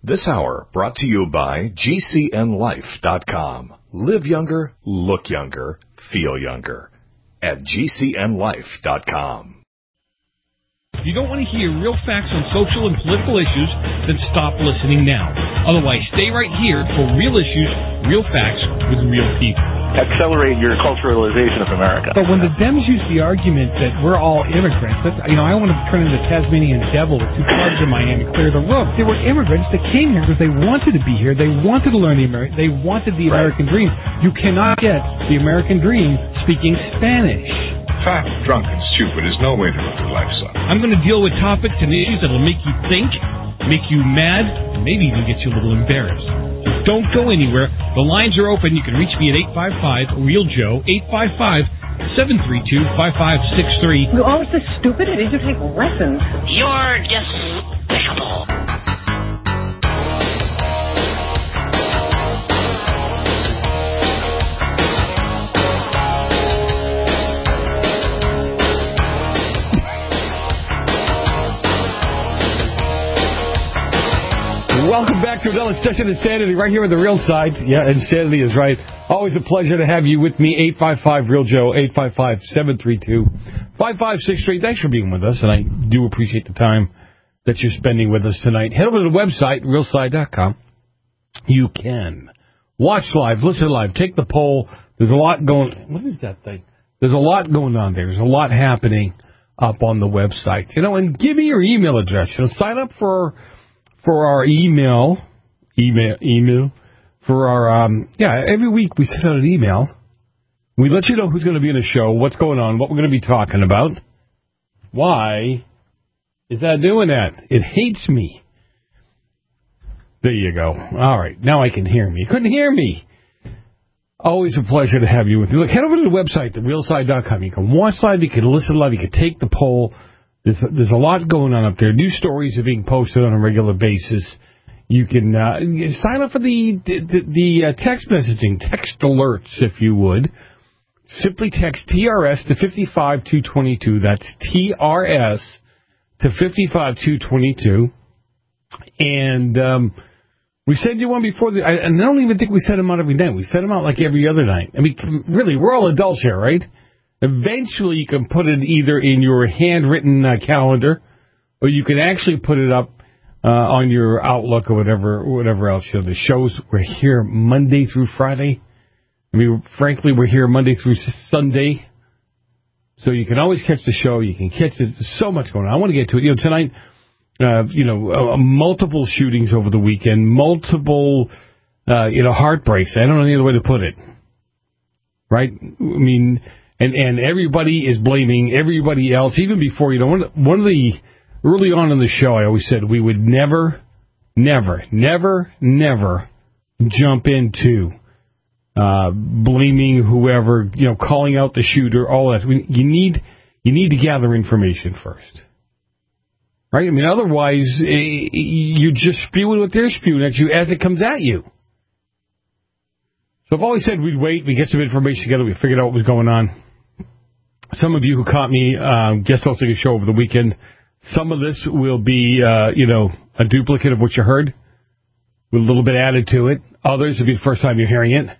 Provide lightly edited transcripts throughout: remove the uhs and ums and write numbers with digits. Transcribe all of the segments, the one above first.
This hour brought to you by GCNLife.com. Live younger, look younger, feel younger. At GCNLife.com. If you don't want to hear real facts on social and political issues, then stop listening now. Otherwise, stay right here for real issues, real facts with real people. Accelerate your culturalization of America. But when the Dems use the argument that we're all immigrants, I want to turn into Tasmanian devil with two clubs in my hand and clear the room. They were immigrants that came here because they wanted to be here. They wanted to learn they wanted the American dream. You cannot get the American dream speaking Spanish. Fat, drunk, and stupid is no way to live your life, son. I'm going to deal with topics and issues that will make you think, make you mad, and maybe even get you a little embarrassed. So don't go anywhere. The lines are open. You can reach me at 855-REAL-JOE, 855-732-5563. You're always so stupid. I need to take lessons. You're despicable. Welcome back to another session of Insanity right here on the Real Side. Yeah, Insanity is right. Always a pleasure to have you with me. 855-REAL-JOE, 855-732-5563. Thanks for being with us, and I do appreciate the time that you're spending with us tonight. Head over to the website, realside.com. You can watch live, listen live, take the poll. There's a lot going... What is that thing? There's a lot going on there. There's a lot happening up on the website. And give me your email address. Sign up for our email for our, every week we send out an email. We let you know who's going to be in the show, what's going on, what we're going to be talking about. Why is that doing that? It hates me. There you go. All right, now I can hear me. You couldn't hear me. Always a pleasure to have you with me. Look, head over to the website, therealside.com. You can watch live, you can listen live, you can take the poll. There's a lot going on up there. New stories are being posted on a regular basis. You can sign up for the text messaging, text alerts, if you would. Simply text TRS to 55222. That's TRS to 55222. And we send you one before and I don't even think we send them out every night. We send them out like every other night. I mean, really, we're all adults here, right? Eventually, you can put it either in your handwritten calendar, or you can actually put it up on your Outlook or whatever else. The shows, we're here Monday through Friday. I mean, frankly, we're here Monday through Sunday. So you can always catch the show. You can catch it. There's so much going on. I want to get to it. Tonight, multiple shootings over the weekend, multiple, heartbreaks. I don't know any other way to put it. Right? I mean... And everybody is blaming everybody else, even before, one of the, early on in the show, I always said we would never jump into blaming whoever, calling out the shooter, all that. You need to gather information first. Right? I mean, otherwise, you're just spewing what they're spewing at you as it comes at you. So I've always said we'd wait, we get some information together, we figured out what was going on. Some of you who caught me guest hosting a show over the weekend, some of this will be, a duplicate of what you heard, with a little bit added to it. Others will be the first time you're hearing it.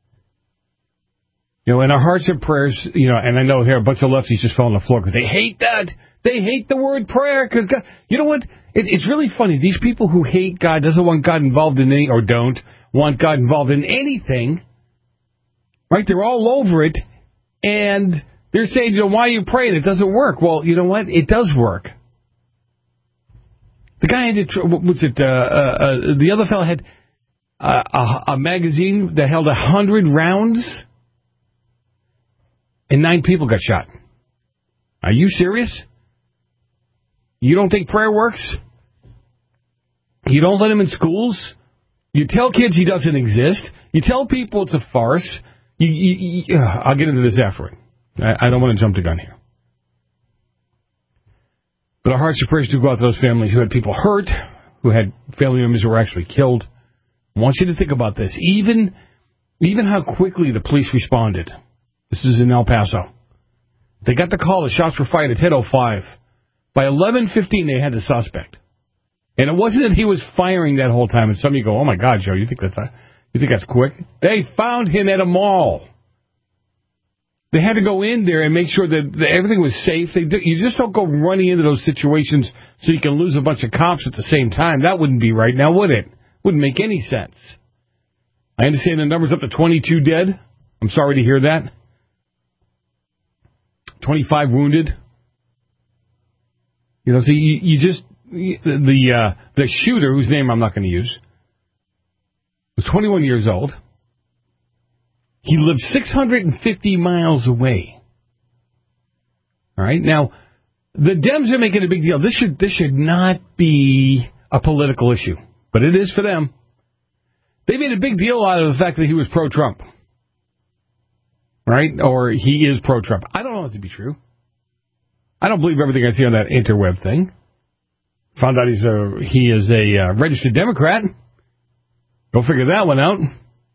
And our hearts and prayers, and I know here a bunch of lefties just fell on the floor because they hate that. They hate the word prayer because God, you know what? It's really funny. These people who hate God, doesn't want God involved in or don't want God involved in anything, right? They're all over it, and they're saying, why are you praying? It doesn't work. Well, you know what? It does work. The guy had, the other fellow had a magazine that held 100 rounds, and 9 people got shot. Are you serious? You don't think prayer works? You don't let him in schools? You tell kids he doesn't exist. You tell people it's a farce. I'll get into this afterward. I don't want to jump the gun here. But our hearts and prayers do go out to those families who had people hurt, who had family members who were actually killed. I want you to think about this. Even how quickly the police responded. This is in El Paso. They got the call, the shots were fired at 10:05. By 11:15, they had the suspect. And it wasn't that he was firing that whole time. And some of you go, "Oh my God, Joe, you think that's quick?" They found him at a mall. They had to go in there and make sure that everything was safe. You just don't go running into those situations so you can lose a bunch of cops at the same time. That wouldn't be right now, would it? Wouldn't make any sense. I understand the number's up to 22 dead. I'm sorry to hear that. 25 wounded. You know, so the shooter, whose name I'm not going to use, was 21 years old. He lived 650 miles away. All right. Now, the Dems are making a big deal. This should not be a political issue, but it is for them. They made a big deal out of the fact that he was pro-Trump. Right? Or he is pro-Trump. I don't know it to be true. I don't believe everything I see on that interweb thing. Found out he is a registered Democrat. Go figure that one out.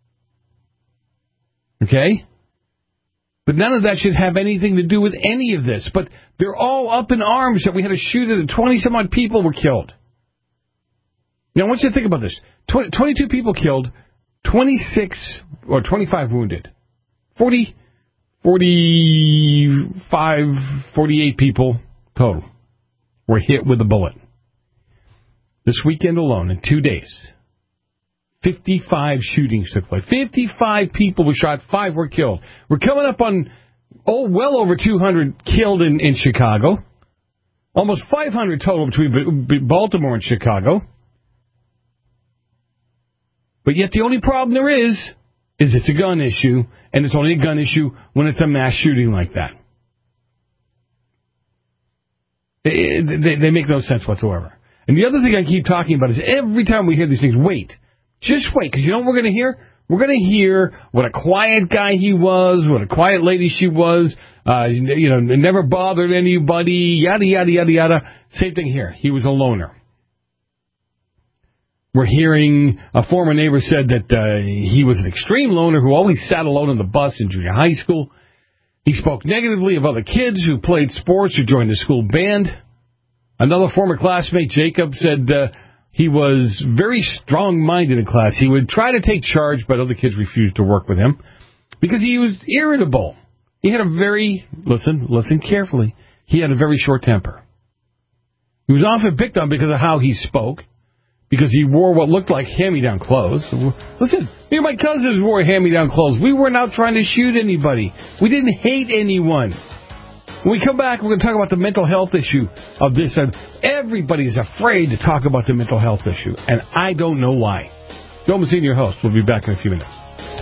Okay? But none of that should have anything to do with any of this. But they're all up in arms that we had a shooter that 20-some-odd people were killed. Now, I want you to think about this. 22 people killed, 26 or 25 wounded. 48 people total were hit with a bullet. This weekend alone, in 2 days, 55 shootings took place. 55 people were shot, 5 were killed. We're coming up on, well over 200 killed in Chicago. Almost 500 total between Baltimore and Chicago. But yet the only problem there is it's a gun issue, and it's only a gun issue when it's a mass shooting like that. They make no sense whatsoever. And the other thing I keep talking about is every time we hear these things, wait. Just wait, because you know what we're going to hear? We're going to hear what a quiet guy he was, what a quiet lady she was, never bothered anybody, yada, yada, yada, yada. Same thing here. He was a loner. We're hearing a former neighbor said that he was an extreme loner who always sat alone on the bus in junior high school. He spoke negatively of other kids who played sports or joined the school band. Another former classmate, Jacob, said he was very strong-minded in class. He would try to take charge, but other kids refused to work with him because he was irritable. He had a very, listen carefully, he had a very short temper. He was often picked on because of how he spoke, because he wore what looked like hand-me-down clothes. Listen, me and my cousins wore hand-me-down clothes. We weren't out trying to shoot anybody. We didn't hate anyone. When we come back, we're going to talk about the mental health issue of this. And everybody's afraid to talk about the mental health issue, and I don't know why. Joe Messina, your host. We'll be back in a few minutes.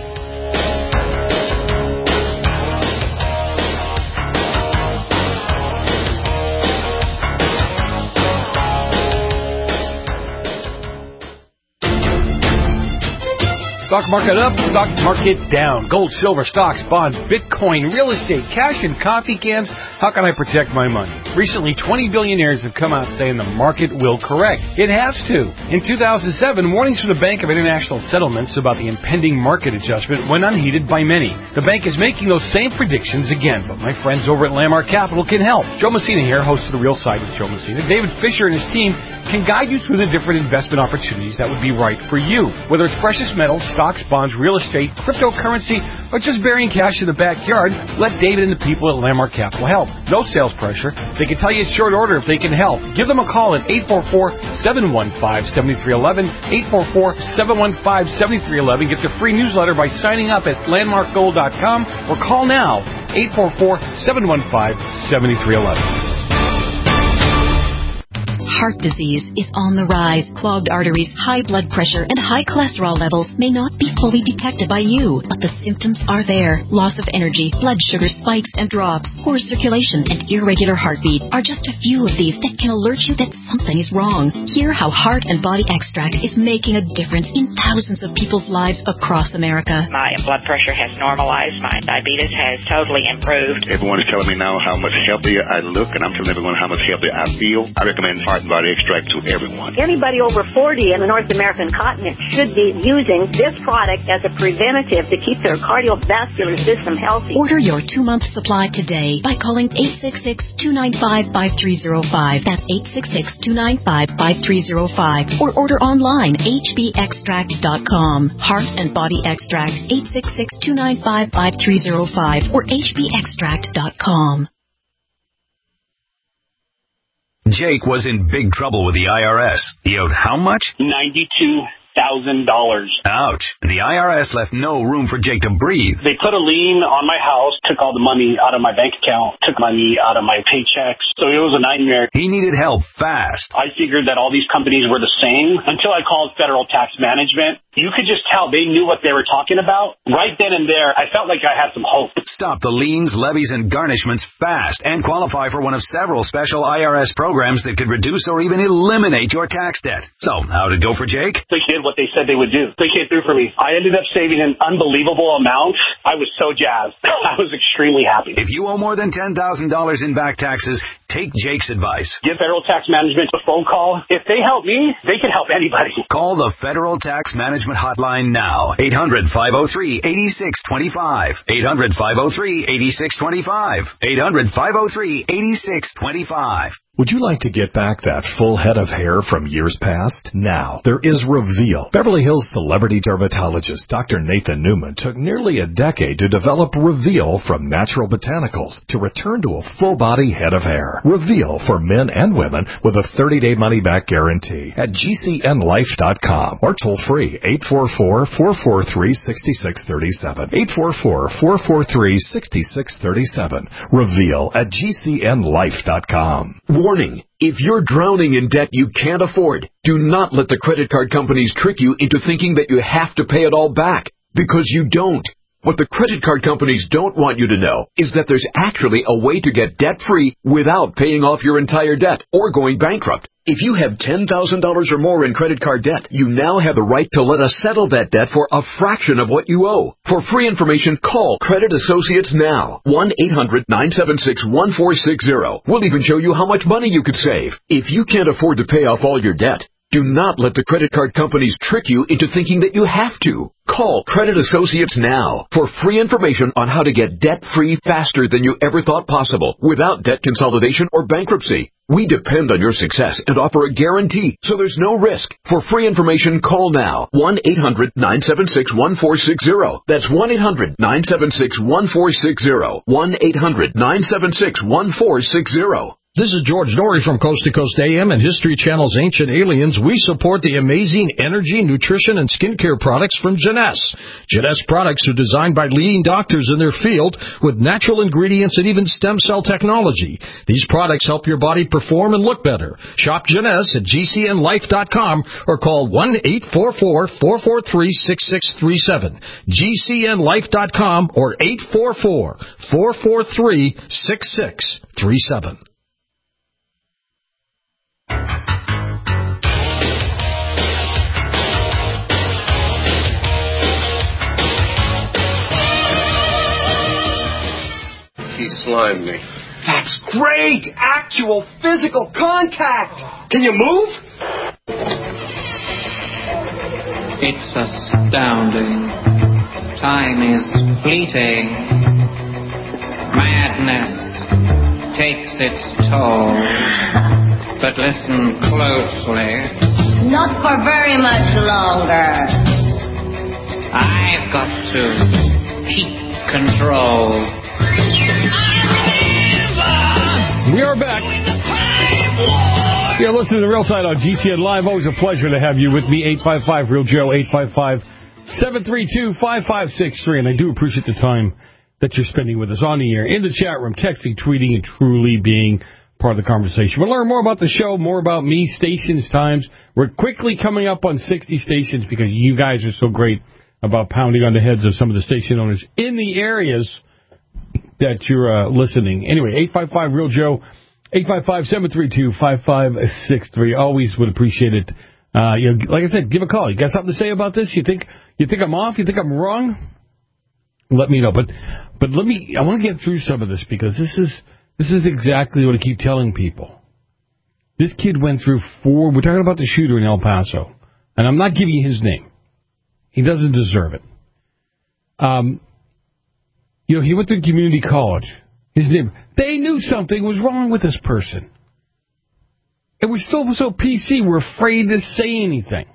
Stock market up, stock market down. Gold, silver, stocks, bonds, Bitcoin, real estate, cash, and coffee cans. How can I protect my money? Recently, 20 billionaires have come out saying the market will correct. It has to. In 2007, warnings from the Bank of International Settlements about the impending market adjustment went unheeded by many. The bank is making those same predictions again, but my friends over at Landmark Capital can help. Joe Messina here, host of The Real Side with Joe Messina. David Fisher and his team can guide you through the different investment opportunities that would be right for you. Whether it's precious metals, stocks, bonds, real estate, cryptocurrency, or just burying cash in the backyard, let David and the people at Landmark Capital help. No sales pressure. They can tell you at short order if they can help. Give them a call at 844-715-7311, 844-715-7311. Get the free newsletter by signing up at landmarkgold.com or call now, 844-715-7311. Heart disease is on the rise. Clogged arteries, high blood pressure, and high cholesterol levels may not be fully detected by you, but the symptoms are there. Loss of energy, blood sugar spikes and drops, poor circulation, and irregular heartbeat are just a few of these that can alert you that something is wrong. Hear how Heart and Body Extract is making a difference in thousands of people's lives across America. My blood pressure has normalized. My diabetes has totally improved. Everyone is telling me now how much healthier I look, and I'm telling everyone how much healthier I feel. I recommend Heart body extract to everyone. Anybody over 40 in the North American continent should be using this product as a preventative to keep their cardiovascular system healthy. Order your 2-month supply today by calling 866-295-5305. That's 866-295-5305. Or order online, hbextract.com. Heart and Body Extract, 866-295-5305 or hbextract.com. Jake was in big trouble with the IRS. He owed how much? $92,000. Ouch. The IRS left no room for Jake to breathe. They put a lien on my house, took all the money out of my bank account, took money out of my paychecks. So it was a nightmare. He needed help fast. I figured that all these companies were the same until I called Federal Tax Management. You could just tell they knew what they were talking about. Right then and there, I felt like I had some hope. Stop the liens, levies, and garnishments fast and qualify for one of several special IRS programs that could reduce or even eliminate your tax debt. So, how'd it go for Jake? They did what they said they would do. They came through for me. I ended up saving an unbelievable amount. I was so jazzed. I was extremely happy. If you owe more than $10,000 in back taxes, take Jake's advice. Give Federal Tax Management a phone call. If they help me, they can help anybody. Call the Federal Tax Management hotline now. 800-503-8625. 800-503-8625. 800-503-8625. Would you like to get back that full head of hair from years past? Now, there is Reveal. Beverly Hills celebrity dermatologist Dr. Nathan Newman took nearly a decade to develop Reveal from natural botanicals to return to a full-body head of hair. Reveal for men and women with a 30-day money-back guarantee at GCNlife.com or toll-free 844-443-6637. 844-443-6637. Reveal at GCNlife.com. Warning. If you're drowning in debt you can't afford, do not let the credit card companies trick you into thinking that you have to pay it all back, because you don't. What the credit card companies don't want you to know is that there's actually a way to get debt-free without paying off your entire debt or going bankrupt. If you have $10,000 or more in credit card debt, you now have the right to let us settle that debt for a fraction of what you owe. For free information, call Credit Associates now. 1-800-976-1460. We'll even show you how much money you could save. If you can't afford to pay off all your debt, do not let the credit card companies trick you into thinking that you have to. Call Credit Associates now for free information on how to get debt-free faster than you ever thought possible without debt consolidation or bankruptcy. We depend on your success and offer a guarantee, so there's no risk. For free information, call now. 1-800-976-1460. That's 1-800-976-1460. 1-800-976-1460. This is George Norrie from Coast to Coast AM and History Channel's Ancient Aliens. We support the amazing energy, nutrition, and skincare products from Jeunesse. Jeunesse products are designed by leading doctors in their field with natural ingredients and even stem cell technology. These products help your body perform and look better. Shop Jeunesse at GCNlife.com or call 1-844-443-6637. GCNlife.com or 844-443-6637. He slimed me. That's great! Actual physical contact! Can you move? It's astounding. Time is fleeting. Madness takes its toll. But listen closely. Not for very much longer. I've got to keep control. We are back. You're listening to Real Side on GCN Live. Always a pleasure to have you with me. 855-REAL-JOE, 855-732-5563. And I do appreciate the time that you're spending with us on the air, in the chat room, texting, tweeting, and truly being part of the conversation. We'll learn more about the show, more about me, stations, times. We're quickly coming up on 60 stations because you guys are so great about pounding on the heads of some of the station owners in the areas that you're listening. Anyway, 855-REAL-JOE, 855-732-5563. Always would appreciate it. Like I said, give a call. You got something to say about this? You think I'm off? You think I'm wrong? Let me know. But I want to get through some of this because this is exactly what I keep telling people. This kid went through 4... We're talking about the shooter in El Paso. And I'm not giving you his name. He doesn't deserve it. He went to community college. His neighbor. They knew something was wrong with this person. It was still so PC, we're afraid to say anything.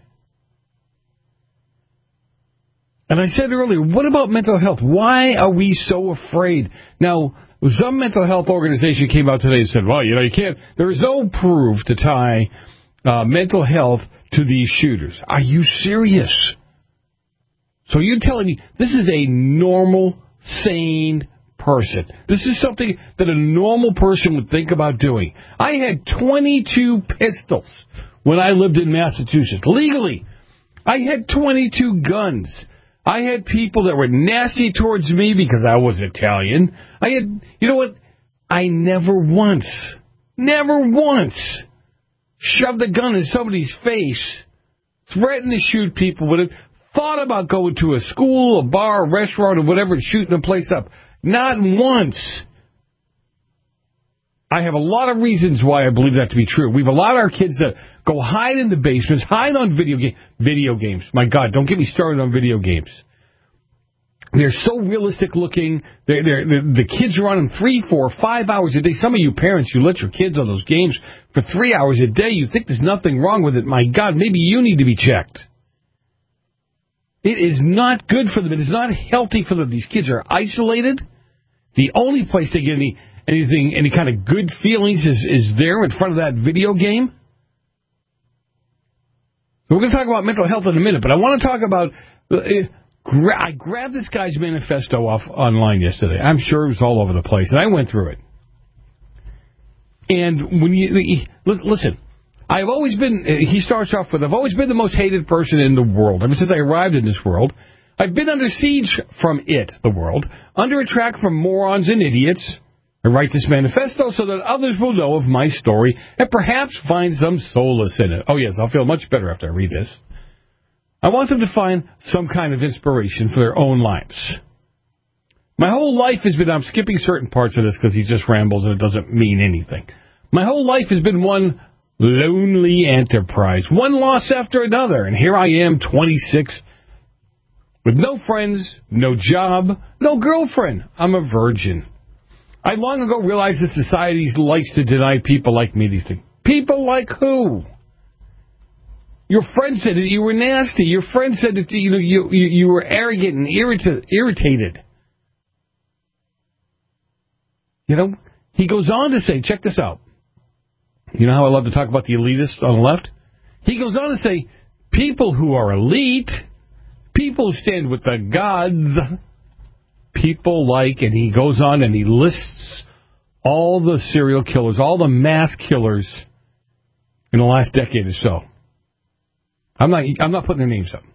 And I said earlier, what about mental health? Why are we so afraid? Now, some mental health organization came out today and said, well, you can't, there is no proof to tie mental health to these shooters. Are you serious? So you're telling me this is a normal, sane person. This is something that a normal person would think about doing. I had 22 pistols when I lived in Massachusetts, legally. I had 22 guns. I had people that were nasty towards me because I was Italian. You know what? I never once shoved a gun in somebody's face, threatened to shoot people with it, thought about going to a school, a bar, a restaurant, or whatever and shooting the place up. Not once. I have a lot of reasons why I believe that to be true. We've allowed our kids to go hide in the basements, hide on video games. My God, don't get me started on video games. They're so realistic looking. The kids are on them 3, 4, 5 hours a day. Some of you parents, you let your kids on those games for 3 hours a day. You think there's nothing wrong with it. My God, maybe you need to be checked. It is not good for them. It is not healthy for them. These kids are isolated. The only place they get any kind of good feelings is there in front of that video game. So we're going to talk about mental health in a minute, but I want to talk about... I grabbed this guy's manifesto off online yesterday. I'm sure it was all over the place, and I went through it. And when you... Listen... I've always been, he starts off with, I've always been the most hated person in the world. Ever since I arrived in this world, I've been under siege from the world, under attack from morons and idiots. I write this manifesto so that others will know of my story and perhaps find some solace in it. Oh, yes, I'll feel much better after I read this. I want them to find some kind of inspiration for their own lives. My whole life has been, I'm skipping certain parts of this because he just rambles and it doesn't mean anything. My whole life has been one lonely enterprise, one loss after another, and here I am, 26, with no friends, no job, no girlfriend. I'm a virgin. I long ago realized that society likes to deny people like me these things. People like who? Your friend said that you were nasty. Your friend said that you were arrogant and irritated. He goes on to say, check this out. You know how I love to talk about the elitists on the left? He goes on to say, people who are elite, people who stand with the gods, people like, and he goes on and he lists all the serial killers, all the mass killers in the last decade or so. I'm not putting their names up.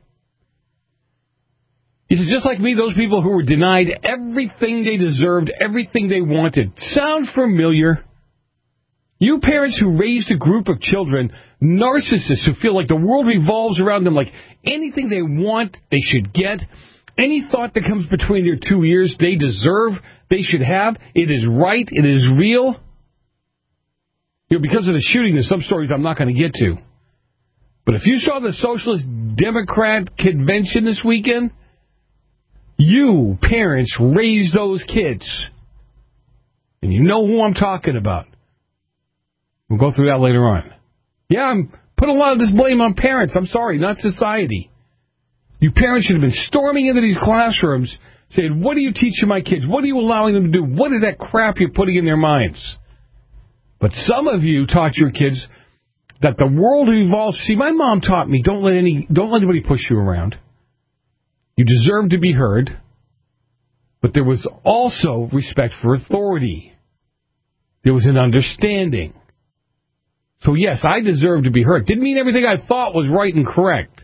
He says, just like me, those people who were denied everything they deserved, everything they wanted. Sound familiar? You parents who raised a group of children, narcissists who feel like the world revolves around them, like anything they want, they should get. Any thought that comes between their 2 ears, they deserve, they should have. It is right, it is real. Because of the shooting, there's some stories I'm not going to get to. But if you saw the Socialist Democrat convention this weekend, you parents raised those kids. And you know who I'm talking about. We'll go through that later on. Yeah, I'm putting a lot of this blame on parents. I'm sorry, not society. You parents should have been storming into these classrooms saying, what are you teaching my kids? What are you allowing them to do? What is that crap you're putting in their minds? But some of you taught your kids that the world evolves. See, my mom taught me, don't let anybody push you around. You deserve to be heard. But there was also respect for authority. There was an understanding. So, yes, I deserve to be heard. Didn't mean everything I thought was right and correct.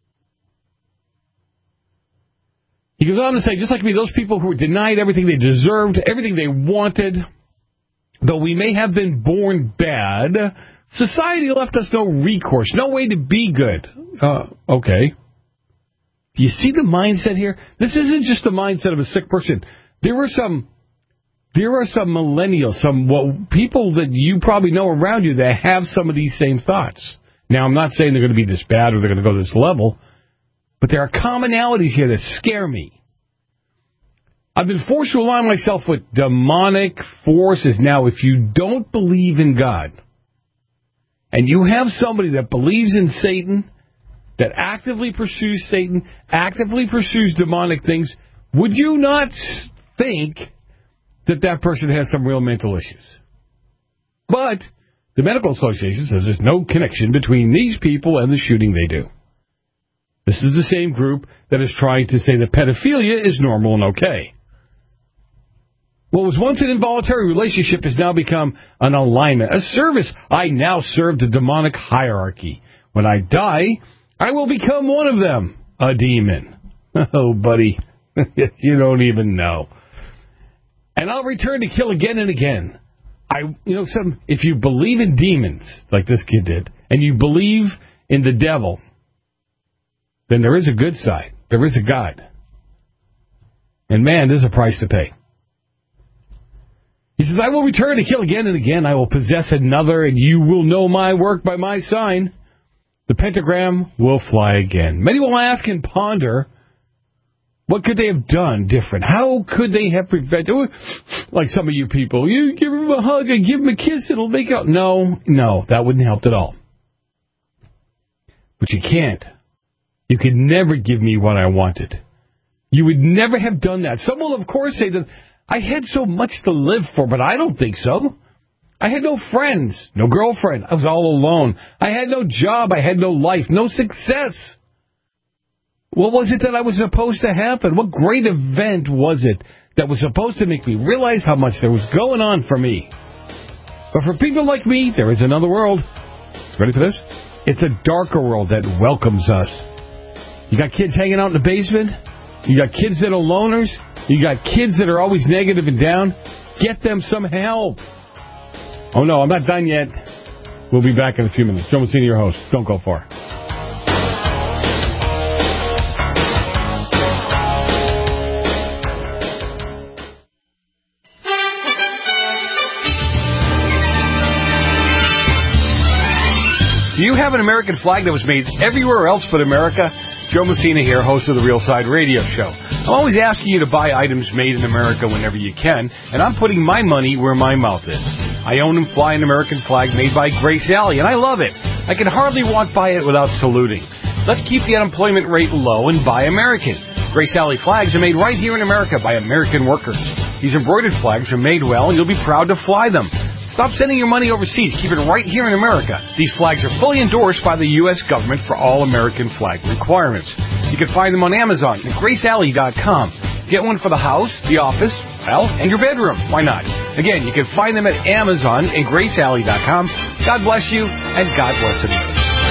He goes on to say, just like me, those people who were denied everything they deserved, everything they wanted, though we may have been born bad, society left us no recourse, no way to be good. Okay. Do you see the mindset here? This isn't just the mindset of a sick person. There were some there are some millennials, people that you probably know around you that have some of these same thoughts. Now, I'm not saying they're going to be this bad or they're going to go to this level, but there are commonalities here that scare me. I've been forced to align myself with demonic forces. Now, if you don't believe in God, and you have somebody that believes in Satan, that actively pursues Satan, actively pursues demonic things, would you not think that person has some real mental issues? But the Medical Association says there's no connection between these people and the shooting they do. This is the same group that is trying to say that pedophilia is normal and okay. What was once an involuntary relationship has now become an alignment, a service. I now serve the demonic hierarchy. When I die, I will become one of them, a demon. Oh, buddy, you don't even know. And I'll return to kill again and again. If you believe in demons, like this kid did, and you believe in the devil, then there is a good side. There is a God. And man, there's a price to pay. He says, I will return to kill again and again. I will possess another, and you will know my work by my sign. The pentagram will fly again. Many will ask and ponder, what could they have done different? How could they have prevented? Like some of you people, you give him a hug and give him a kiss, it'll make out. No, that wouldn't help at all. But you can't. You could never give me what I wanted. You would never have done that. Some will, of course, say that I had so much to live for, but I don't think so. I had no friends, no girlfriend. I was all alone. I had no job. I had no life, no success. What was it that I was supposed to happen? What great event was it that was supposed to make me realize how much there was going on for me? But for people like me, there is another world. Ready for this? It's a darker world that welcomes us. You got kids hanging out in the basement. You got kids that are loners. You got kids that are always negative and down. Get them some help. Oh, no, I'm not done yet. We'll be back in a few minutes. Joe Messina, your host. Don't go far. Do you have an American flag that was made everywhere else but America? Joe Messina here, host of the Real Side Radio Show. I'm always asking you to buy items made in America whenever you can, and I'm putting my money where my mouth is. I own and fly an American flag made by Grace Alley, and I love it. I can hardly walk by it without saluting. Let's keep the unemployment rate low and buy American. Grace Alley flags are made right here in America by American workers. These embroidered flags are made well, and you'll be proud to fly them. Stop sending your money overseas. Keep it right here in America. These flags are fully endorsed by the U.S. government for all American flag requirements. You can find them on Amazon at GraceAlley.com. Get one for the house, the office, and your bedroom. Why not? Again, you can find them at Amazon and GraceAlley.com. God bless you, and God bless America.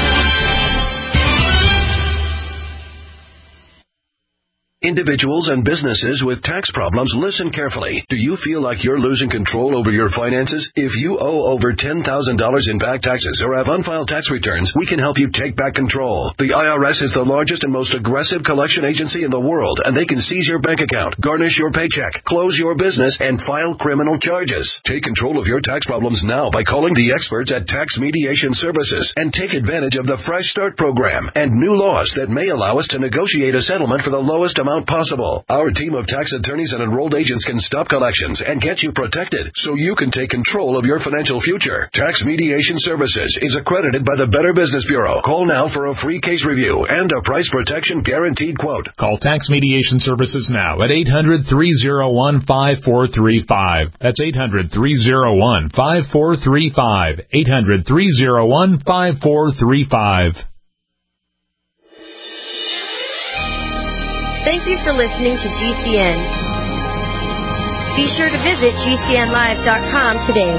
Individuals and businesses with tax problems, listen carefully. Do you feel like you're losing control over your finances? If you owe over $10,000 in back taxes or have unfiled tax returns, we can help you take back control. The IRS is the largest and most aggressive collection agency in the world, and they can seize your bank account, garnish your paycheck, close your business, and file criminal charges. Take control of your tax problems now by calling the experts at Tax Mediation Services and take advantage of the Fresh Start program and new laws that may allow us to negotiate a settlement for the lowest amount possible. Our team of tax attorneys and enrolled agents can stop collections and get you protected so you can take control of your financial future. Tax Mediation Services is accredited by the Better Business Bureau. Call now for a free case review and a price protection guaranteed quote. Call Tax Mediation Services now at 800-301-5435. That's 800-301-5435. 800-301-5435. Thank you for listening to GCN. Be sure to visit GCNlive.com today.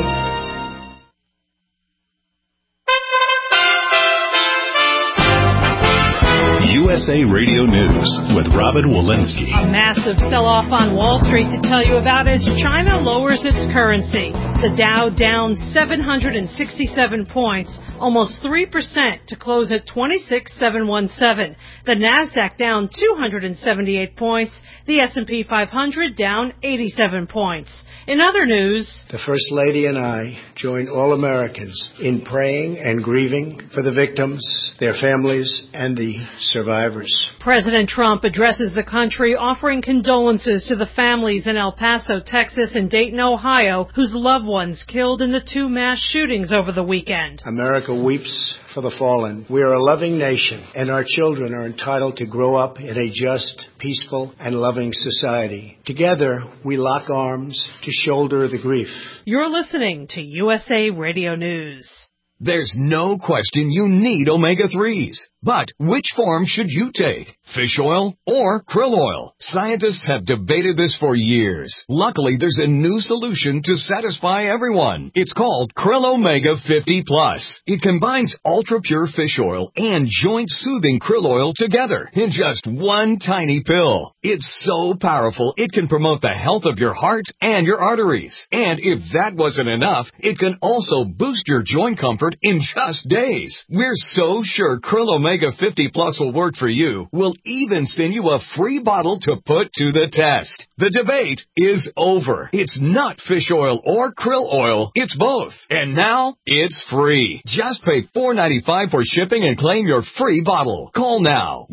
You USA Radio News with Robin Walensky. A massive sell-off on Wall Street to tell you about as China lowers its currency. The Dow down 767 points, almost 3% to close at 26,717. The Nasdaq down 278 points. The S&P 500 down 87 points. In other news, the First Lady and I join all Americans in praying and grieving for the victims, their families, and the survivors. President Trump addresses the country, offering condolences to the families in El Paso, Texas, and Dayton, Ohio, whose loved ones killed in the 2 mass shootings over the weekend. America weeps for the fallen. We are a loving nation, and our children are entitled to grow up in a just, peaceful, and loving society. Together, we lock arms to shoulder the grief. You're listening to USA Radio News. There's no question you need omega-3s. But which form should you take? Fish oil or krill oil? Scientists have debated this for years. Luckily, there's a new solution to satisfy everyone. It's called Krill Omega 50 Plus. It combines ultra-pure fish oil and joint-soothing krill oil together in just one tiny pill. It's so powerful, it can promote the health of your heart and your arteries. And if that wasn't enough, it can also boost your joint comfort in just days. We're so sure Krill Omega 50 Plus will work for you. We'll even send you a free bottle to put to the test. The debate is over. It's not fish oil or krill oil. It's both. And now it's free. Just pay $4.95 for shipping and claim your free bottle. Call now.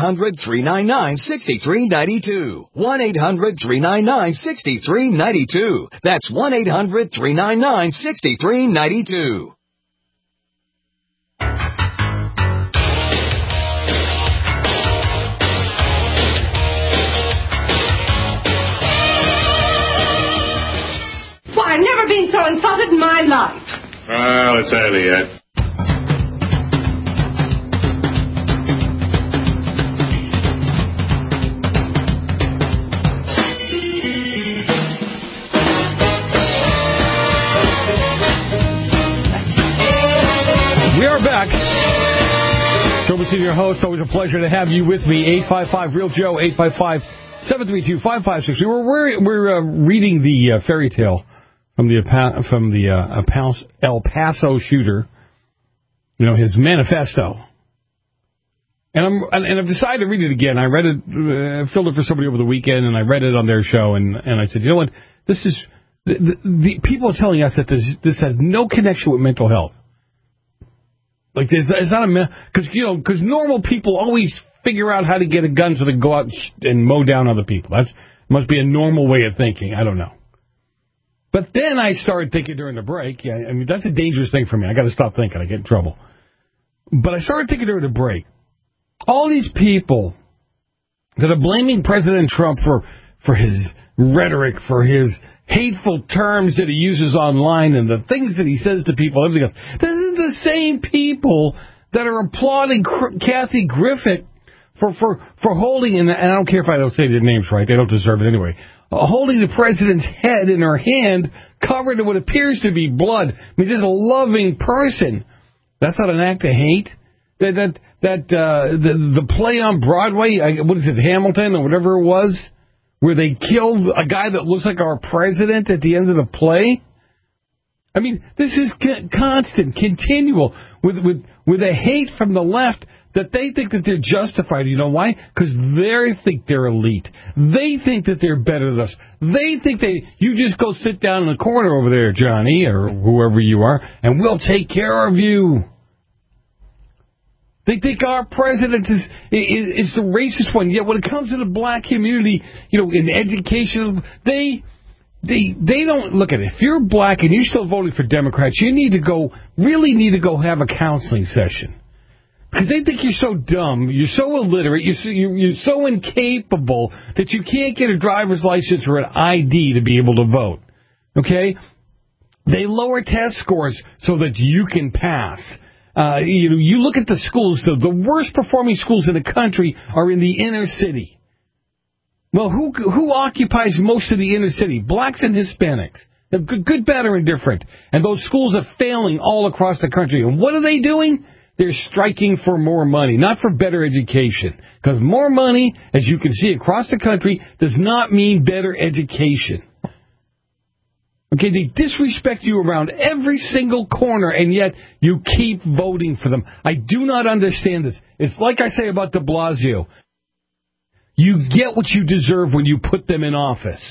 1-800-399-6392. 1-800-399-6392. That's 1-800-399-6392. Why, I've never been so insulted in my life. Well, it's early yet. We are back. Joe Messina, your host. Always a pleasure to have you with me. 855-REAL-JOE, 855-732-5563. We're reading the fairy tale from the El Paso shooter, his manifesto. And I've decided to read it again. I read it, filled it for somebody over the weekend, and I read it on their show, and I said, you know what, this is, the people are telling us that this has no connection with mental health. Like, it's not because normal people always figure out how to get a gun so they can go out and mow down other people. That must be a normal way of thinking. I don't know. But then I started thinking during the break. Yeah, I mean, that's a dangerous thing for me. I got to stop thinking. I get in trouble. But I started thinking during the break. All these people that are blaming President Trump for his rhetoric, for his hateful terms that he uses online and the things that he says to people, everything else. This is the same people that are applauding Kathy Griffin for holding, and I don't care if I don't say their names right, they don't deserve it anyway, holding the president's head in her hand, covered in what appears to be blood. I mean, just a loving person. That's not an act of hate. The play on Broadway, what is it, Hamilton or whatever it was, where they killed a guy that looks like our president at the end of the play. I mean, this is constant, continual, with a hate from the left that they think that they're justified. You know why? Because they think they're elite. They think that they're better than us. They think you just go sit down in the corner over there, Johnny, or whoever you are, and we'll take care of you. They think our president is the racist one. Yet when it comes to the black community, in education, they don't look at it. If you're black and you're still voting for Democrats, you really need to go have a counseling session. Because they think you're so dumb, you're so illiterate, you're so incapable that you can't get a driver's license or an ID to be able to vote. Okay? They lower test scores so that you can pass. You look at the schools, the worst performing schools in the country are in the inner city. Well, who occupies most of the inner city? Blacks and Hispanics. Good, bad, or indifferent. And those schools are failing all across the country. And what are they doing? They're striking for more money, not for better education. Because more money, as you can see across the country, does not mean better education. Okay, they disrespect you around every single corner, and yet you keep voting for them. I do not understand this. It's like I say about de Blasio. You get what you deserve when you put them in office.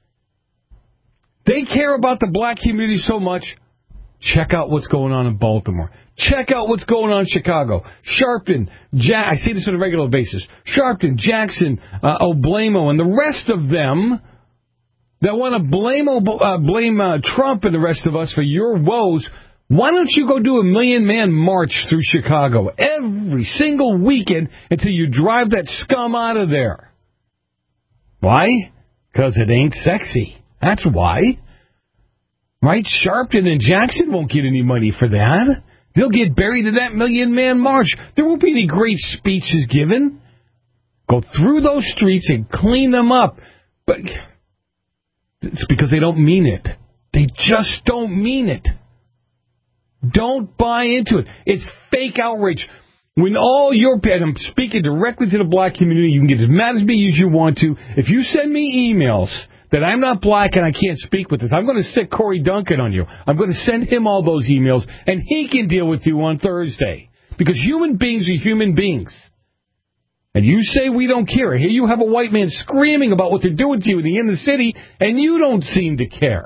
They care about the black community so much. Check out what's going on in Baltimore. Check out what's going on in Chicago. Sharpton, I say this on a regular basis. Sharpton, Jackson, Oblamo, and the rest of them that want to blame Trump and the rest of us for your woes. Why don't you go do a 1 million-man march through Chicago every single weekend until you drive that scum out of there? Why? Because it ain't sexy. That's why. Right? Sharpton and Jackson won't get any money for that. They'll get buried in that 1 million-man march. There won't be any great speeches given. Go through those streets and clean them up. But it's because they don't mean it. They just don't mean it. Don't buy into it. It's fake outrage. When all your... And I'm speaking directly to the black community. You can get as mad as me as you want to. If you send me emails that I'm not black and I can't speak with this, I'm going to stick Corey Duncan on you. I'm going to send him all those emails, and he can deal with you on Thursday. Because human beings are human beings. And you say we don't care. Here you have a white man screaming about what they're doing to you in the inner city, and you don't seem to care.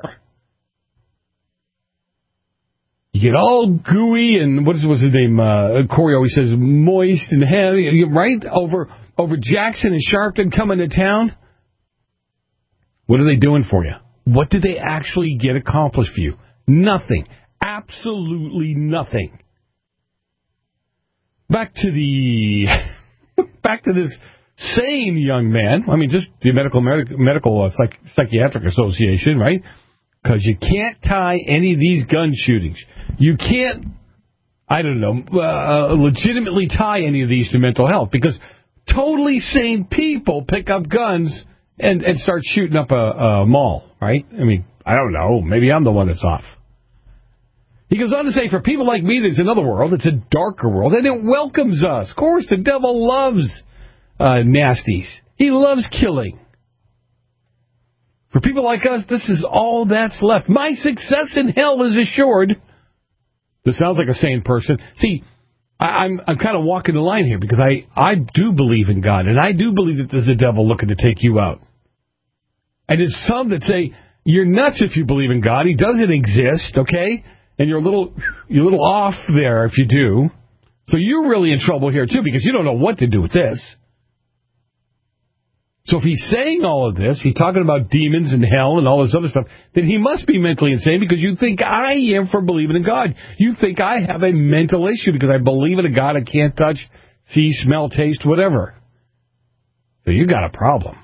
You get all gooey and, what was his name? Corey always says moist and heavy, right? Over Jackson and Sharpton coming to town. What are they doing for you? What did they actually get accomplished for you? Nothing. Absolutely nothing. Back to this same young man. I mean, just the medical psychiatric association, right? Because you can't tie any of these gun shootings. You can't, legitimately tie any of these to mental health, because totally sane people pick up guns and start shooting up a mall, right? I mean, I don't know. Maybe I'm the one that's off. He goes on to say, for people like me, there's another world. It's a darker world, and it welcomes us. Of course, the devil loves nasties. He loves killing. For people like us, this is all that's left. My success in hell is assured. This sounds like a sane person. See, I'm kind of walking the line here, because I do believe in God, and I do believe that there's a devil looking to take you out. And there's some that say, you're nuts if you believe in God. He doesn't exist, okay? And you're a little off there if you do. So you're really in trouble here, too, because you don't know what to do with this. So if he's saying all of this, he's talking about demons and hell and all this other stuff, then he must be mentally insane, because you think I am for believing in God. You think I have a mental issue because I believe in a God I can't touch, see, smell, taste, whatever. So you got a problem.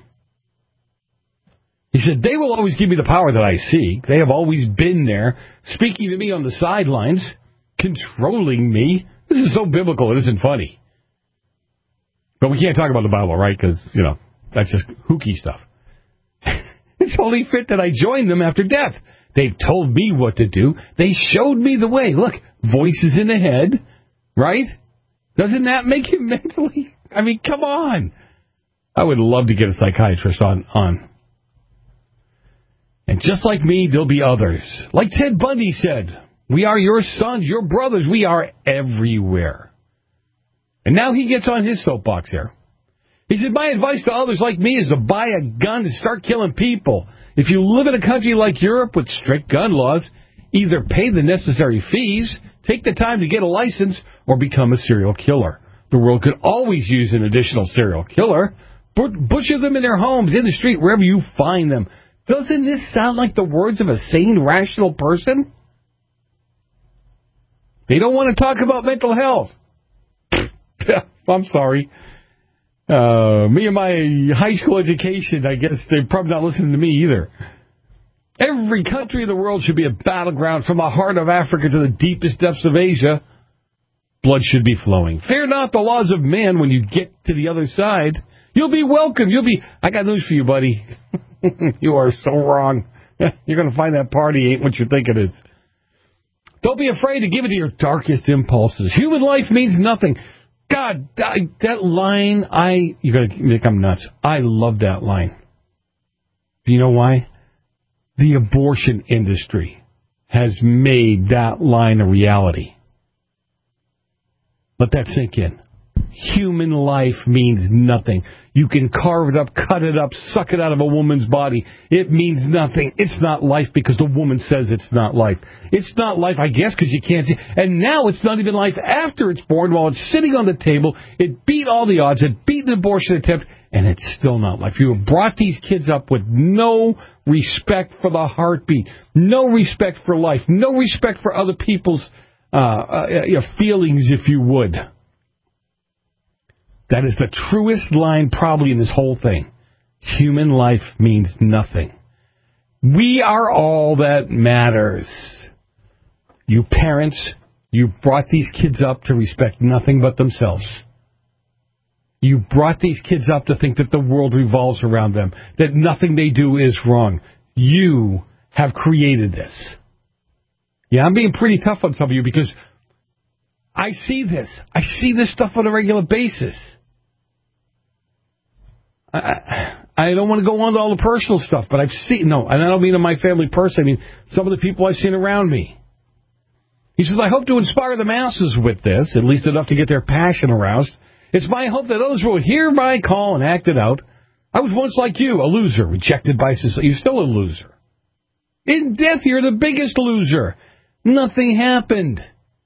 He said, they will always give me the power that I seek. They have always been there, speaking to me on the sidelines, controlling me. This is so biblical, it isn't funny. But we can't talk about the Bible, right? Because, that's just hooky stuff. It's only fit that I join them after death. They've told me what to do. They showed me the way. Look, voices in the head, right? Doesn't that make him mentally? I mean, come on. I would love to get a psychiatrist on. And just like me, there'll be others. Like Ted Bundy said, we are your sons, your brothers. We are everywhere. And now he gets on his soapbox here. He said, my advice to others like me is to buy a gun and start killing people. If you live in a country like Europe with strict gun laws, either pay the necessary fees, take the time to get a license, or become a serial killer. The world could always use an additional serial killer. Butcher them in their homes, in the street, wherever you find them. Doesn't this sound like the words of a sane, rational person? They don't want to talk about mental health. I'm sorry. Me and my high school education, I guess they're probably not listening to me either. Every country in the world should be a battleground, from the heart of Africa to the deepest depths of Asia. Blood should be flowing. Fear not the laws of man. When you get to the other side, you'll be welcome. I got news for you, buddy. You are so wrong. You're going to find that party ain't what you think it is. Don't be afraid to give it to your darkest impulses. Human life means nothing. God, that line, you're going to think I'm nuts. I love that line. Do you know why? The abortion industry has made that line a reality. Let that sink in. Human life means nothing. You can carve it up, cut it up, suck it out of a woman's body. It means nothing. It's not life because the woman says it's not life. It's not life, I guess, because you can't see. And now it's not even life after it's born. While it's sitting on the table, it beat all the odds. It beat an abortion attempt, and it's still not life. You have brought these kids up with no respect for the heartbeat, no respect for life, no respect for other people's feelings, if you would. That is the truest line probably in this whole thing. Human life means nothing. We are all that matters. You parents, you brought these kids up to respect nothing but themselves. You brought these kids up to think that the world revolves around them, that nothing they do is wrong. You have created this. Yeah, I'm being pretty tough on some of you because I see this. I see this stuff on a regular basis. I don't want to go on to all the personal stuff, but I've seen, and I don't mean in my family personally, I mean some of the people I've seen around me. He says, I hope to inspire the masses with this, at least enough to get their passion aroused. It's my hope that others will hear my call and act it out. I was once like you, a loser, rejected by society. You're still a loser. In death, you're the biggest loser. Nothing happened.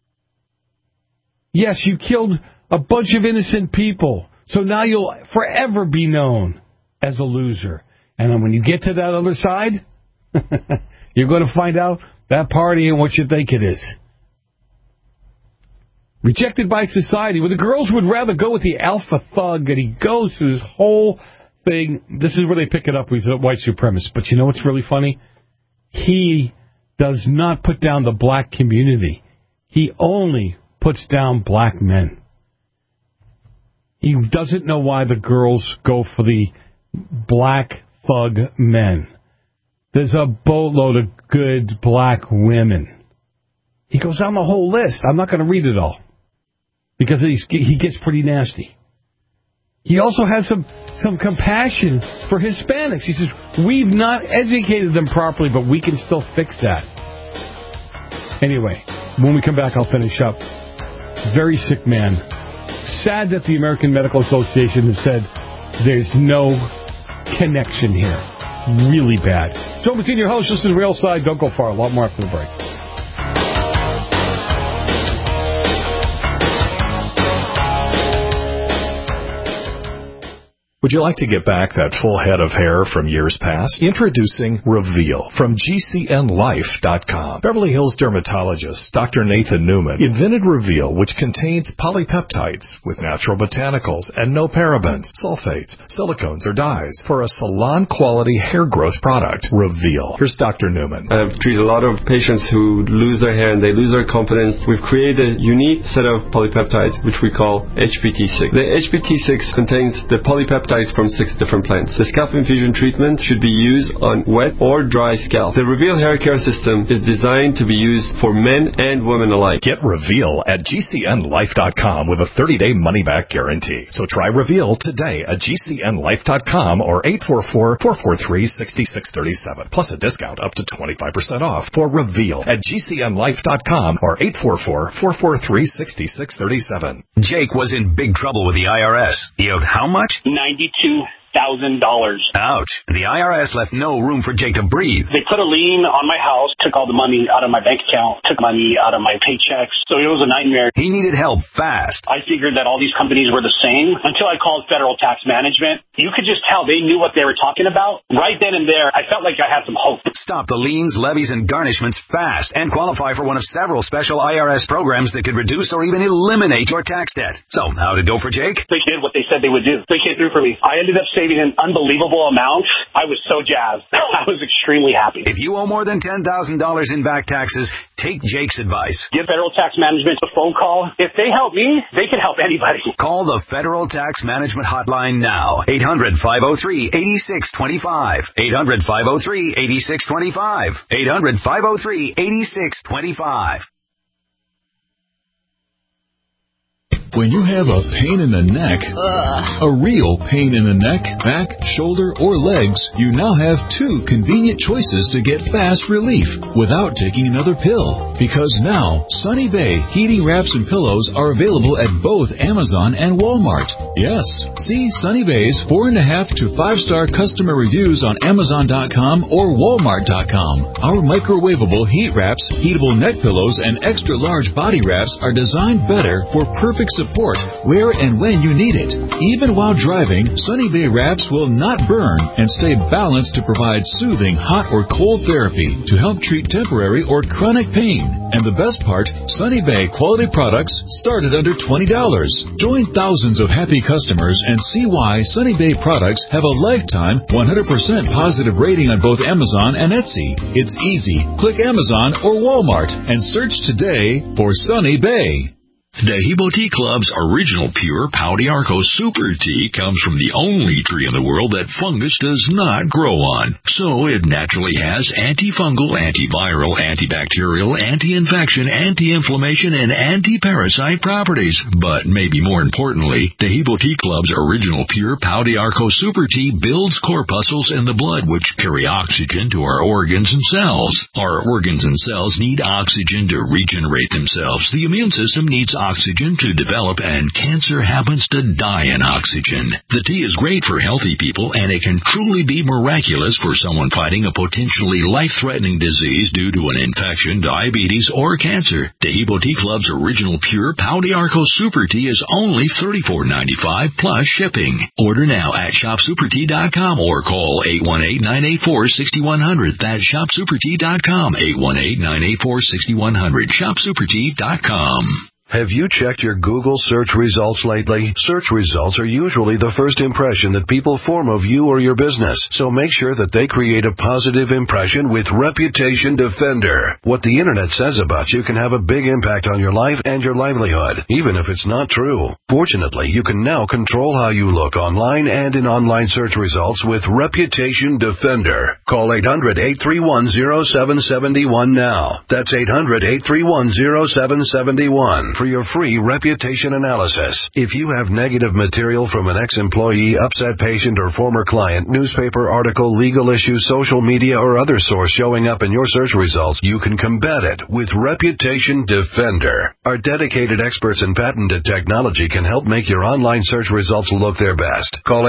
Yes, you killed a bunch of innocent people. So now you'll forever be known as a loser. And then when you get to that other side, you're going to find out that party ain't what you think it is. Rejected by society. Well, the girls would rather go with the alpha thug, and he goes through this whole thing. This is where they pick it up. He's a white supremacist. But you know what's really funny? He does not put down the black community. He only puts down black men. He doesn't know why the girls go for the black thug men. There's a boatload of good black women. He goes down the whole list. I'm not going to read it all because he gets pretty nasty. He also has some compassion for Hispanics. He says, we've not educated them properly, but we can still fix that. Anyway, when we come back, I'll finish up. Very sick man. Sad that the American Medical Association has said there's no connection here. Really bad. Joe Mazzini, your host. This is Real Side. Don't go far. A lot more after the break. Would you like to get back that full head of hair from years past? Introducing Reveal from GCNLife.com. Beverly Hills dermatologist Dr. Nathan Newman invented Reveal, which contains polypeptides with natural botanicals and no parabens, sulfates, silicones, or dyes for a salon-quality hair growth product. Reveal. Here's Dr. Newman. I've treated a lot of patients who lose their hair and they lose their confidence. We've created a unique set of polypeptides, which we call HPT6. The HPT6 contains the polypeptides from 6 different plants. The scalp infusion treatment should be used on wet or dry scalp. The Reveal hair care system is designed to be used for men and women alike. Get Reveal at GCNLife.com with a 30-day money-back guarantee. So try Reveal today at GCNLife.com or 844-443-6637. Plus a discount up to 25% off for Reveal at GCNLife.com or 844-443-6637. Jake was in big trouble with the IRS. He owed how much? $92,000. Ouch. The IRS left no room for Jake to breathe. They put a lien on my house, took all the money out of my bank account, took money out of my paychecks. So it was a nightmare. He needed help fast. I figured that all these companies were the same until I called Federal Tax Management. You could just tell they knew what they were talking about. Right then and there, I felt like I had some hope. Stop the liens, levies, and garnishments fast and qualify for one of several special IRS programs that could reduce or even eliminate your tax debt. So, how'd it go for Jake? They did what they said they would do. They came through for me. I ended up saving an unbelievable amount. I was so jazzed. I was extremely happy. If you owe more than $10,000 in back taxes, take Jake's advice. Give Federal Tax Management a phone call. If they help me, they can help anybody. Call the Federal Tax Management Hotline now. 800-503-8625. 800-503-8625. 800-503-8625. When you have a pain in the neck, a real pain in the neck, back, shoulder, or legs, you now have 2 convenient choices to get fast relief without taking another pill. Because now, Sunny Bay heating wraps and pillows are available at both Amazon and Walmart. Yes, see Sunny Bay's 4.5 to 5-star customer reviews on Amazon.com or Walmart.com. Our microwavable heat wraps, heatable neck pillows, and extra large body wraps are designed better for perfect support where and when you need it. Even while driving, Sunny Bay wraps will not burn and stay balanced to provide soothing hot or cold therapy to help treat temporary or chronic pain. And the best part, Sunny Bay quality products start at under $20. Join thousands of happy customers and see why Sunny Bay products have a lifetime 100% positive rating on both Amazon and Etsy. It's easy. Click Amazon or Walmart and search today for Sunny Bay. Dehibo Tea Club's original pure Pau d'Arco Super Tea comes from the only tree in the world that fungus does not grow on. So it naturally has antifungal, antiviral, antibacterial, anti-infection, anti-inflammation, and anti-parasite properties. But maybe more importantly, Dehibo Tea Club's original pure Pau d'Arco Super Tea builds corpuscles in the blood which carry oxygen to our organs and cells. Our organs and cells need oxygen to regenerate themselves. The immune system needs oxygen to develop, and cancer happens to die in oxygen. The tea is great for healthy people, and it can truly be miraculous for someone fighting a potentially life-threatening disease due to an infection, diabetes, or cancer. Dehibo Tea Club's original pure Pau d'Arco Super Tea is only $34.95 plus shipping. Order now at shopsupertea.com or call 818-984-6100. That's shopsupertea.com, 818-984-6100, shopsupertea.com. Have you checked your Google search results lately? Search results are usually the first impression that people form of you or your business, so make sure that they create a positive impression with Reputation Defender. What the internet says about you can have a big impact on your life and your livelihood, even if it's not true. Fortunately, you can now control how you look online and in online search results with Reputation Defender. Call 800-831-0771 now. That's 800-831-0771. For your free reputation analysis. If you have negative material from an ex-employee, upset patient, or former client, newspaper article, legal issue, social media, or other source showing up in your search results, you can combat it with Reputation Defender. Our dedicated experts in patented technology can help make your online search results look their best. Call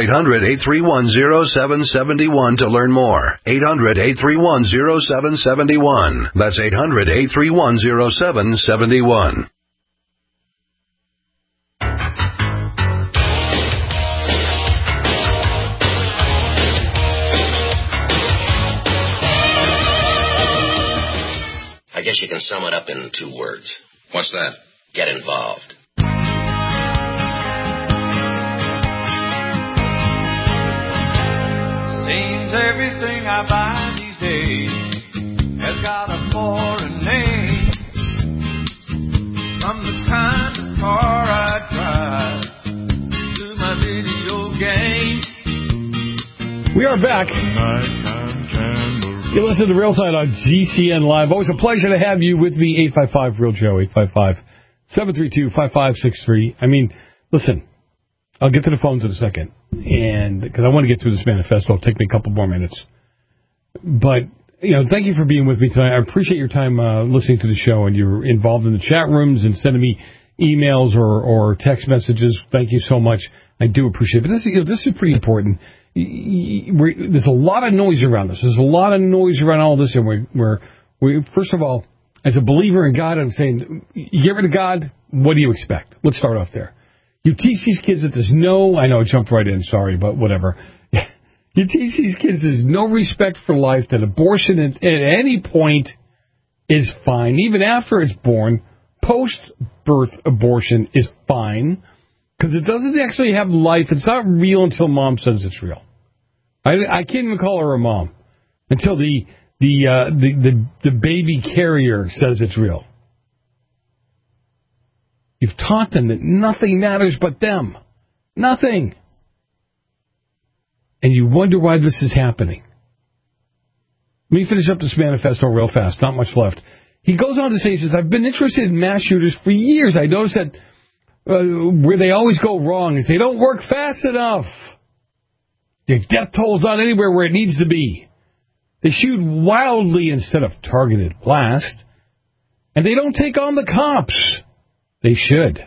800-831-0771 to learn more. 800-831-0771. That's 800-831-0771. I guess you can sum it up in 2 words. What's that? Get involved. Seems everything I buy these days has got a foreign name. From the kind of car I drive to my video game. We are back. You listen to Real Side on GCN Live. Always a pleasure to have you with me. 855-REAL-JOE, 855-732-5563. I mean, listen, I'll get to the phones in a second, and because I want to get through this manifesto. It'll take me a couple more minutes. But, you know, thank you for being with me tonight. I appreciate your time listening to the show, and you're involved in the chat rooms and sending me emails or text messages. Thank you so much. I do appreciate it. But this is pretty important. There's a lot of noise around this. There's a lot of noise around all this, and we're first of all, as a believer in God, I'm saying, you get rid of God, what do you expect? Let's start off there. You teach these kids that there's no, I know I jumped right in, sorry, but whatever. You teach these kids there's no respect for life, that abortion at any point is fine, even after it's born. Post-birth abortion is fine. Because it doesn't actually have life. It's not real until mom says it's real. I can't even call her a mom until the baby carrier says it's real. You've taught them that nothing matters but them. Nothing. And you wonder why this is happening. Let me finish up this manifesto real fast. Not much left. He goes on to say, he says, I've been interested in mass shooters for years. I noticed that where they always go wrong is they don't work fast enough. Their death toll's not anywhere where it needs to be. They shoot wildly instead of targeted blast. And they don't take on the cops. They should.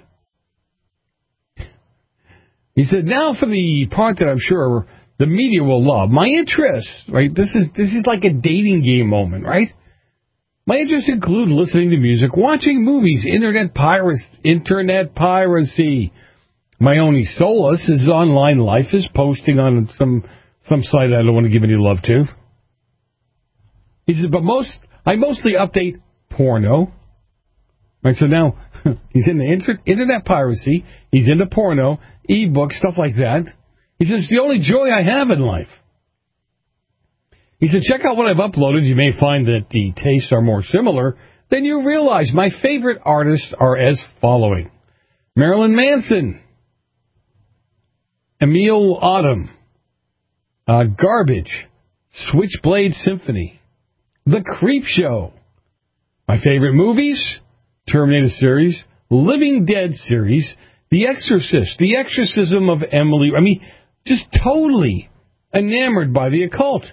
He said, now for the part that I'm sure the media will love. My interests, right? This is like a dating game moment, right? My interests include listening to music, watching movies, internet piracy. My only solace is online life is posting on some site I don't want to give any love to. He said, but I mostly update porno. Right, so now he's into internet piracy, he's into porno, e-books, stuff like that. He says, it's the only joy I have in life. He said, check out what I've uploaded. You may find that the tastes are more similar than you realize. My favorite artists are as following. Marilyn Manson, Emil Autumn, Garbage, Switchblade Symphony, The Creep Show. My favorite movies, Terminator series, Living Dead series, The Exorcist, The Exorcism of Emily. I mean, just totally enamored by the occult.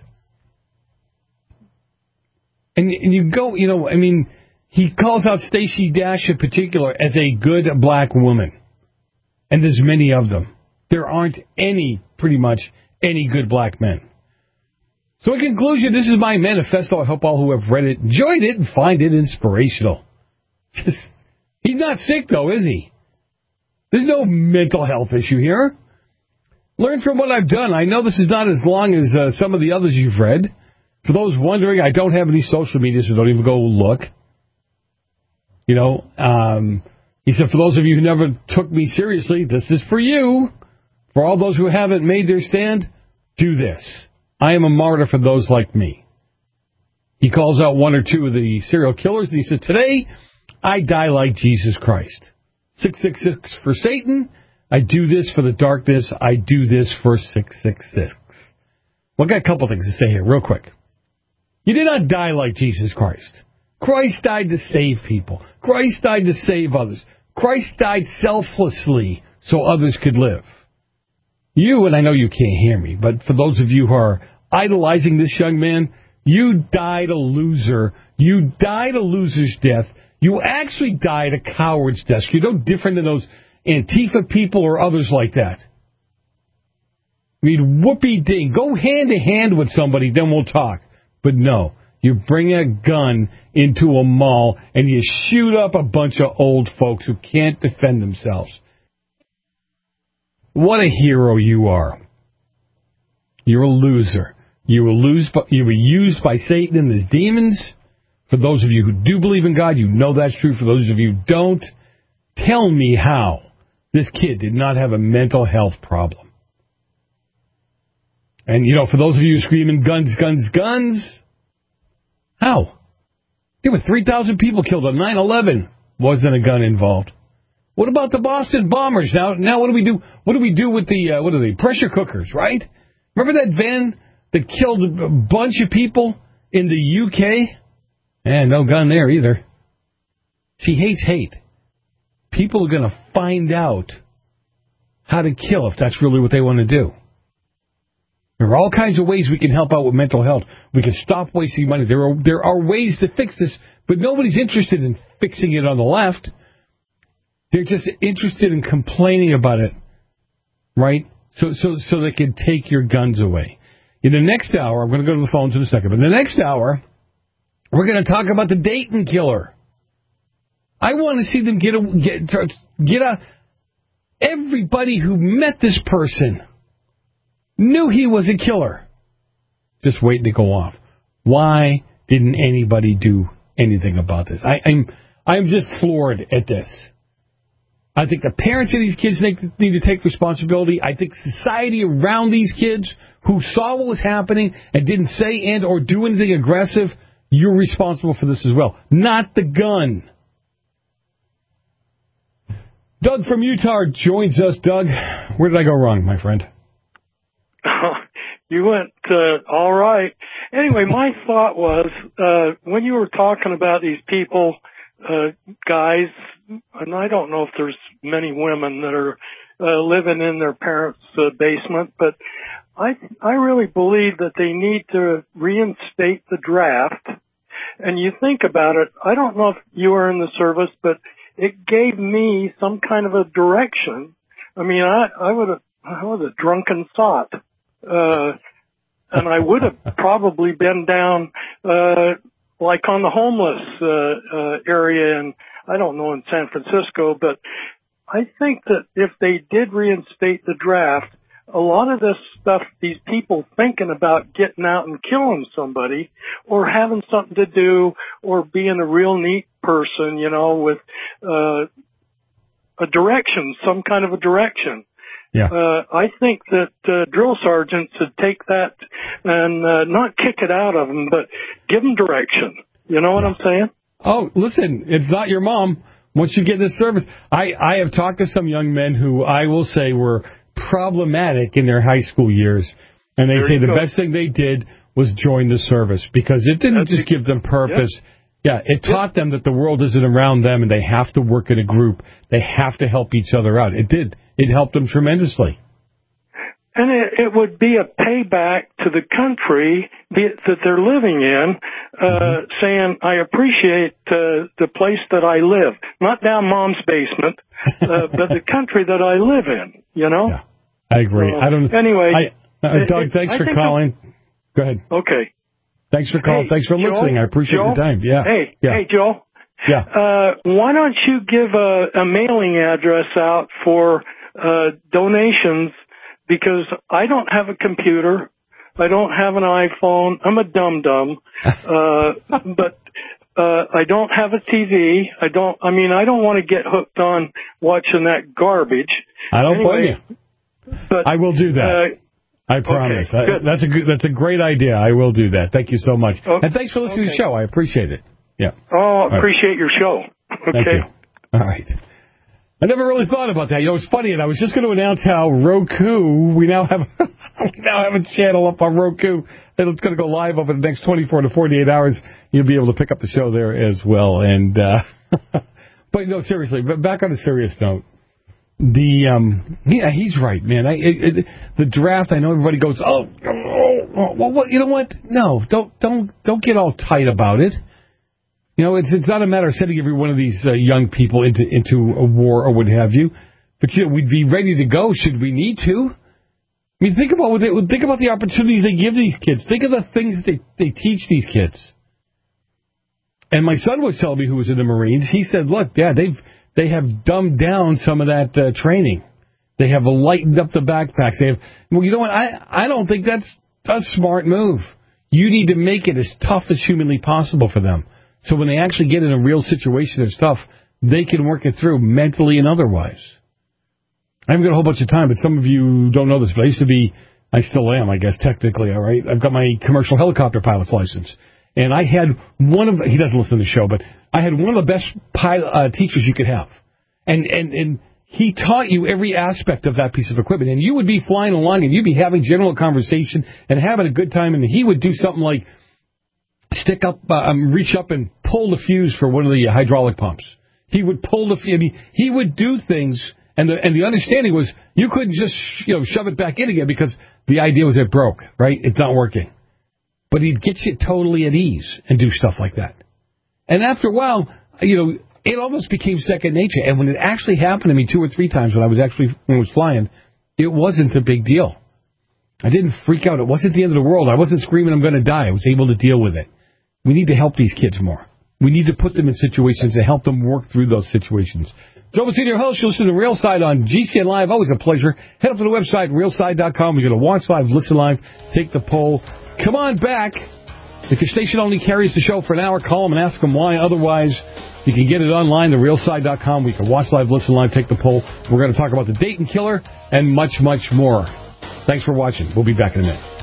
And you go, he calls out Stacey Dash in particular as a good black woman. And there's many of them. There aren't pretty much any good black men. So in conclusion, this is my manifesto. I hope all who have read it enjoyed it and find it inspirational. He's not sick, though, is he? There's no mental health issue here. Learn from what I've done. I know this is not as long as some of the others you've read. For those wondering, I don't have any social media, so don't even go look. He said, for those of you who never took me seriously, this is for you. For all those who haven't made their stand, do this. I am a martyr for those like me. He calls out one or two of the serial killers, and he said, today, I die like Jesus Christ. 666 for Satan. I do this for the darkness. I do this for 666. Well, I got a couple things to say here, real quick. You did not die like Jesus Christ. Christ died to save people. Christ died to save others. Christ died selflessly so others could live. You, and I know you can't hear me, but for those of you who are idolizing this young man, you died a loser. You died a loser's death. You actually died a coward's death. You're no different than those Antifa people or others like that. I mean, whoopee-ding. Go hand-to-hand with somebody, then we'll talk. But no, you bring a gun into a mall and you shoot up a bunch of old folks who can't defend themselves. What a hero you are. You're a loser. You were used by Satan and his demons. For those of you who do believe in God, you know that's true. For those of you who don't, tell me how this kid did not have a mental health problem. And, for those of you screaming guns, guns, guns, how? There were 3,000 people killed on 9/11. Wasn't a gun involved. What about the Boston bombers? Now what do we do? What do we do with the pressure cookers, right? Remember that van that killed a bunch of people in the UK? And no gun there either. See, hate's hate. People are going to find out how to kill if that's really what they want to do. There are all kinds of ways we can help out with mental health. We can stop wasting money. There are ways to fix this, but nobody's interested in fixing it on the left. They're just interested in complaining about it, right? So they can take your guns away. In the next hour, I'm going to go to the phones in a second, but in the next hour, we're going to talk about the Dayton killer. I want to see them get everybody who met this person knew he was a killer. Just waiting to go off. Why didn't anybody do anything about this? I'm just floored at this. I think the parents of these kids need to take responsibility. I think society around these kids who saw what was happening and didn't say and or do anything aggressive, you're responsible for this as well. Not the gun. Doug from Utah joins us. Doug, where did I go wrong, my friend? You went all right. Anyway, my thought was when you were talking about these people guys, and I don't know if there's many women that are living in their parents' basement, but I really believe that they need to reinstate the draft. And you think about it, I don't know if you were in the service, but it gave me some kind of a direction. I mean, I was a drunken sot. And I would have probably been down, like on the homeless, area in, I don't know, in San Francisco, but I think that if they did reinstate the draft, a lot of this stuff, these people thinking about getting out and killing somebody or having something to do or being a real neat person, you know, with, a direction, some kind of a direction. Yeah. I think that drill sergeants should take that and not kick it out of them, but give them direction. You know what I'm saying? Oh, listen, it's not your mom. Once you get this service, I have talked to some young men who I will say were problematic in their high school years, and they say the best thing they did was join the service because it didn't just give them purpose. Yeah, it taught them that the world isn't around them and they have to work in a group. They have to help each other out. It did. It helped them tremendously. And it would be a payback to the country that they're living in, saying, I appreciate the place that I live. Not down Mom's basement, but the country that I live in, you know? Yeah, I agree. I don't. Anyway. Doug, thanks for calling. Go ahead. Okay. Thanks for calling. Thanks for listening. I appreciate your time. Yeah. Hey, Joe. Yeah. Why don't you give a mailing address out for donations? Because I don't have a computer, I don't have an iPhone. I'm a dum-dum, but I don't have a TV. I don't want to get hooked on watching that garbage. I don't blame you. But I will do that. I promise. Okay, that's a great idea. I will do that. Thank you so much. Okay. And thanks for listening to the show. I appreciate it. Yeah. Oh, appreciate your show. Okay. Thank you. All right. I never really thought about that. You know, it's funny, and I was just going to announce how Roku, we now have a channel up on Roku, and it's going to go live over the next 24 to 48 hours. You'll be able to pick up the show there as well. And but no, seriously, but back on a serious note, he's right, man. The draft, I know everybody goes, well, you know what? No, don't get all tight about it. You know, it's not a matter of sending every one of these young people into a war or what have you. But, you know, we'd be ready to go should we need to. I mean, think about the opportunities they give these kids. Think of the things they teach these kids. And my son was telling me, who was in the Marines, he said, look, Dad, they have dumbed down some of that training. They have lightened up the backpacks. Well, you know what? I don't think that's a smart move. You need to make it as tough as humanly possible for them. So when they actually get in a real situation that's tough, they can work it through mentally and otherwise. I haven't got a whole bunch of time, but some of you don't know this, but I still am, I guess, technically, all right? I've got my commercial helicopter pilot's license. And I had he doesn't listen to the show, but I had one of the best teachers you could have. And he taught you every aspect of that piece of equipment. And you would be flying along and you'd be having general conversation and having a good time, and he would do something like, reach up and pull the fuse for one of the hydraulic pumps. He would pull the fuse. I mean, he would do things, and the understanding was you couldn't just shove it back in again because the idea was it broke, right? It's not working. But he'd get you totally at ease and do stuff like that. And after a while, it almost became second nature. And when it actually happened to me 2 or 3 times when I was flying, it wasn't a big deal. I didn't freak out. It wasn't the end of the world. I wasn't screaming, I'm going to die. I was able to deal with it. We need to help these kids more. We need to put them in situations to help them work through those situations. Joe Messina, your host. You'll listen to Real Side on GCN Live. Always a pleasure. Head up to the website, realside.com. You're going to watch live, listen live, take the poll. Come on back. If your station only carries the show for an hour, call them and ask them why. Otherwise, you can get it online, therealside.com. We can watch live, listen live, take the poll. We're going to talk about the Dayton Killer and much, much more. Thanks for watching. We'll be back in a minute.